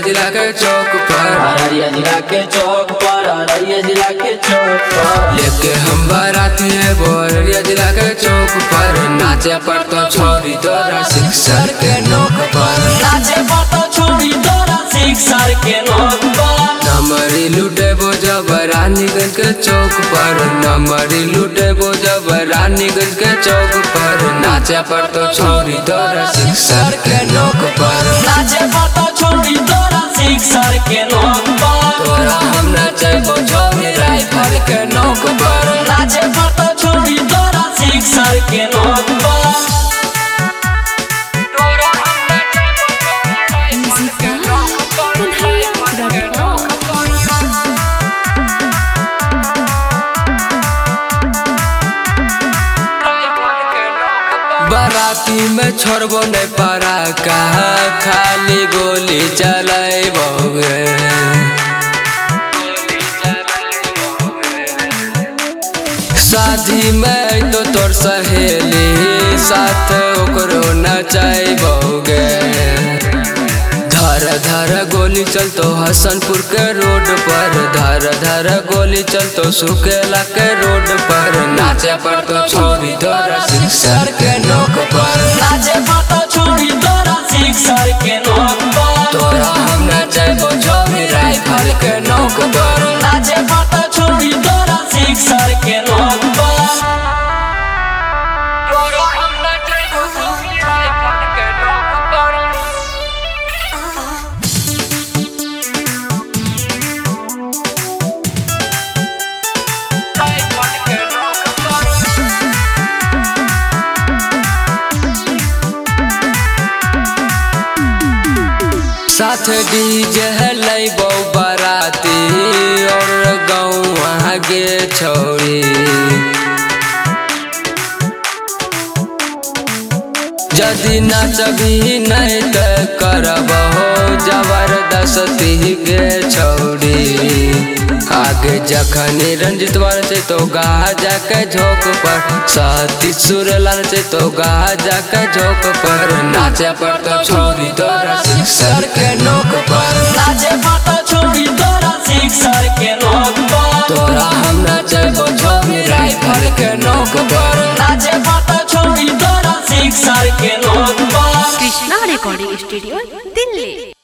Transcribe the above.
जिला के चौक पर, अररिया जिला के चौक पर, अररिया जिला के चौक पर लेके हम बाराती है वो अररिया जिला के चौक पर। नाचे पर तो छोरी तोरा सिक्सर के नोक पर, नाचे पर तो छोरी तोरा सिक्सर के नोक पर। नमरी लूटे वो जब रानीगंज के चौक पर, नमरी लूटे वो जब रानीगंज के चौक पर। नाचे पर तो छोरी तोरा सिक्सर के नोक पर, नाचे पर तो छोरी तोरा सिक्सर के नोक पर। तोरा हम नाचे वो छोरी राइफल के नोक पर, नाचे पर तो छोरी तोरा सिक्सर के नोक पर। बाराती में छोड़बो नहीं पारा कहा, खाली गोली चलाइबोगे। शादी में तो तोर सहेली साथ ओकरो नचाइबोगे। धर धर गोली चलतो हसनपुर के रोड पर, धर धर गोली चलतो सुकेला के रोड पर। नाचे पर तो छोरी तोरा सिक्सर के नोक पर, नाचे पर तो छोरी तोरा सिक्सर के नोक पर। तोरा हम नचाइबो छोरी राइफल के नोक पर, नाचे पर तो छोरी तोरा सिक्सर के नोक पर। साथ डीजे है लइबो बाराती और गाँव आगे छोड़ी। यदि नाचबी नहीं तो करबहो जबरदस्ती गे छोड़ी। आगे जखनी रंजित से तो गा जाके झोंक पर, सती सुरलाल से तो गा जाके झोंक पर। नाचे पर तो छोरी तोरा सिक्सर के नोक पर, नाचे पर तो छोरी तोरा सिक्सर के नोक पर। तोरा हम नाचबो छोरी राइफल के नोक पर, नाचे पर तो छोरी तोरा सिक्सर के नोक पर। Krishna recording studio Delhi.